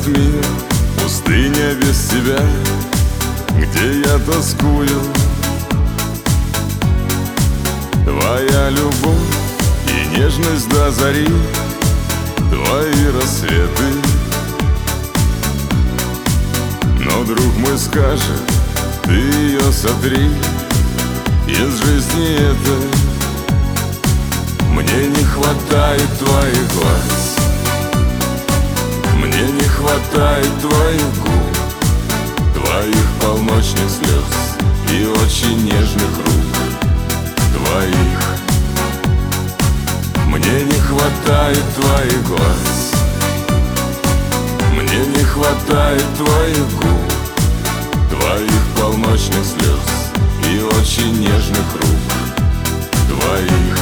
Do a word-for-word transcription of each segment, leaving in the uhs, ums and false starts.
этот мир, пустыня без тебя, где я тоскую. Твоя любовь и нежность до зари, твои рассветы. Но друг мой скажет: ты ее сотри из жизни этой. Мне не хватает твоих глаз, мне не хватает твоих губ, твоих полночных слез и очень нежных рук твоих. Мне не хватает твоих глаз, мне не хватает твоих губ, твоих полночных слез и очень нежных рук твоих.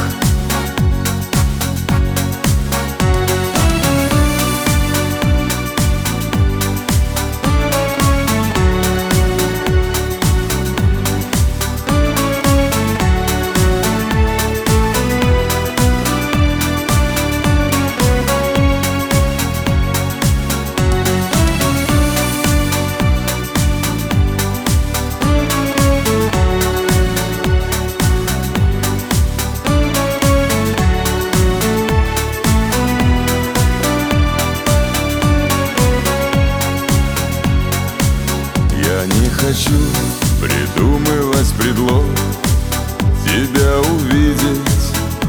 Не хочу придумывать предлог тебя увидеть.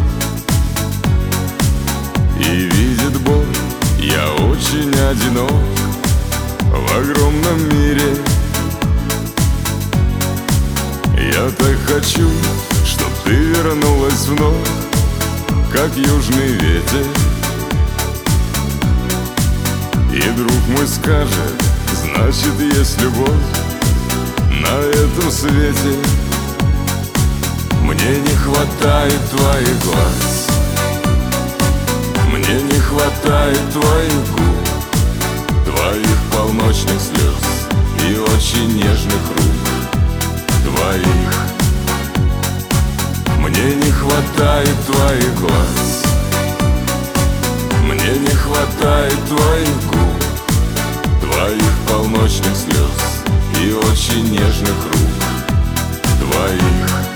И видит Бог, я очень одинок в огромном мире. Я так хочу, чтоб ты вернулась вновь, как южный ветер. И друг мой скажет: значит, есть любовь на этом свете. Мне не хватает твоих глаз, мне не хватает твоих губ, твоих полночных слез и очень нежных рук твоих. Мне не хватает твоих глаз, мне не хватает твоих губ, твоих полночных слез и очень нежных рук твоих.